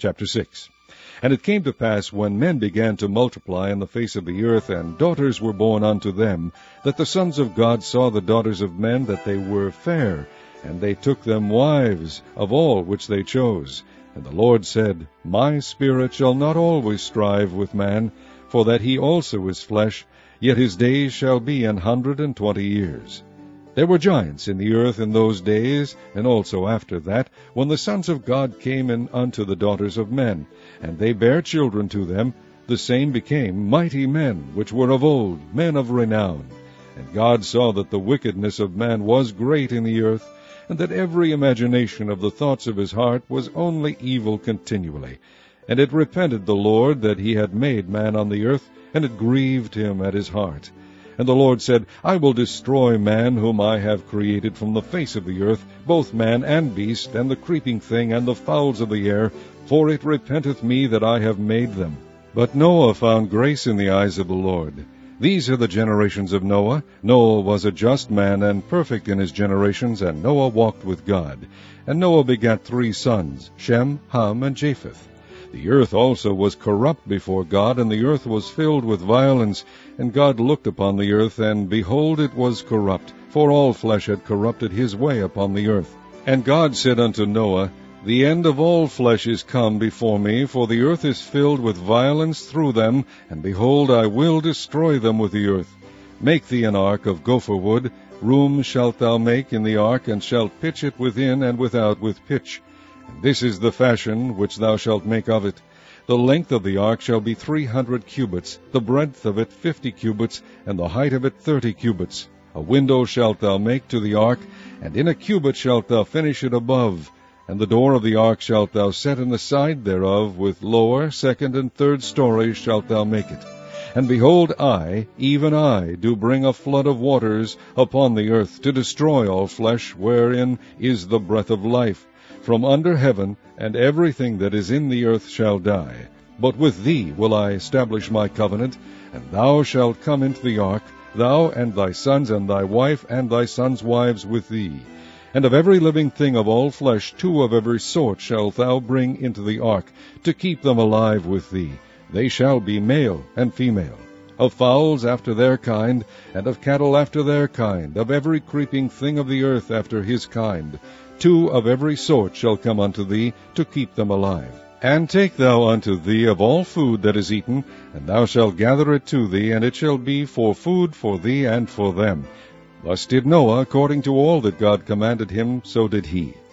Chapter 6. And it came to pass, when men began to multiply in the face of the earth, and daughters were born unto them, that the sons of God saw the daughters of men, that they were fair, and they took them wives of all which they chose. And the Lord said, My spirit shall not always strive with man, for that he also is flesh, yet his days shall be 120 years. There were giants in the earth in those days, and also after that, when the sons of God came in unto the daughters of men, and they bare children to them. The same became mighty men, which were of old, men of renown. And God saw that the wickedness of man was great in the earth, and that every imagination of the thoughts of his heart was only evil continually. And it repented the Lord that he had made man on the earth, and it grieved him at his heart. And the Lord said, I will destroy man whom I have created from the face of the earth, both man and beast, and the creeping thing, and the fowls of the air, for it repenteth me that I have made them. But Noah found grace in the eyes of the Lord. These are the generations of Noah. Noah was a just man, and perfect in his generations, and Noah walked with God. And Noah begat 3 sons, Shem, Ham, and Japheth. The earth also was corrupt before God, and the earth was filled with violence. And God looked upon the earth, and behold, it was corrupt, for all flesh had corrupted his way upon the earth. And God said unto Noah, The end of all flesh is come before me, for the earth is filled with violence through them, and behold, I will destroy them with the earth. Make thee an ark of gopher wood. Room shalt thou make in the ark, and shalt pitch it within and without with pitch. And this is the fashion which thou shalt make of it. The length of the ark shall be 300 cubits, the breadth of it 50 cubits, and the height of it 30 cubits. A window shalt thou make to the ark, and in a cubit shalt thou finish it above. And the door of the ark shalt thou set in the side thereof, with lower, second, and third stories shalt thou make it. And behold, I, even I, do bring a flood of waters upon the earth, to destroy all flesh, wherein is the breath of life, from under heaven, and everything that is in the earth shall die. But with thee will I establish my covenant, and thou shalt come into the ark, thou and thy sons and thy wife and thy sons' wives with thee. And of every living thing of all flesh 2 of every sort shalt thou bring into the ark, to keep them alive with thee. They shall be male and female. Of fowls after their kind, and of cattle after their kind, of every creeping thing of the earth after his kind. 2 of every sort shall come unto thee, to keep them alive. And take thou unto thee of all food that is eaten, and thou shalt gather it to thee, and it shall be for food for thee and for them. Thus did Noah, according to all that God commanded him, so did he.